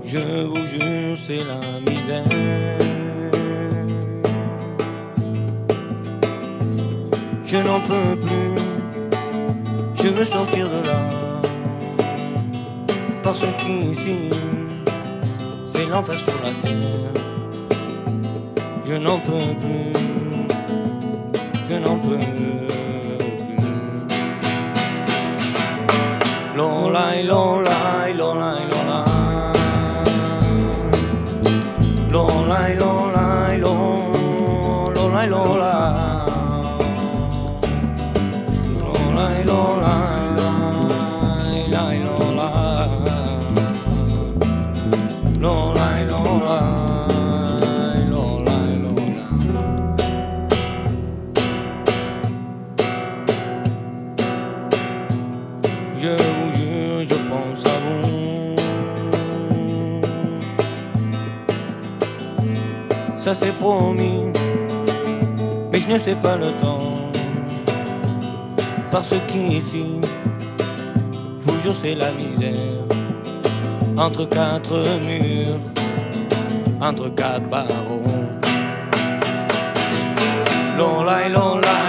Je vous jure, c'est la misère. Je n'en peux plus, je veux sortir de là. Parce qu'ici, c'est l'enfer sur la terre. Je n'en peux plus, je n'en peux plus. Lolai, lolai, lolai, lolai. Lolai, lolai, lolai, lolai. Lolai, lolai, lolai, lolai. Lolai, lolai, lolai, lolai. Je vous jure, je pense à vous. Ça c'est promis, mais je ne sais pas le temps. Parce qu'ici, vous jure c'est la misère. Entre quatre murs, entre quatre barreaux. Lolai, lolai.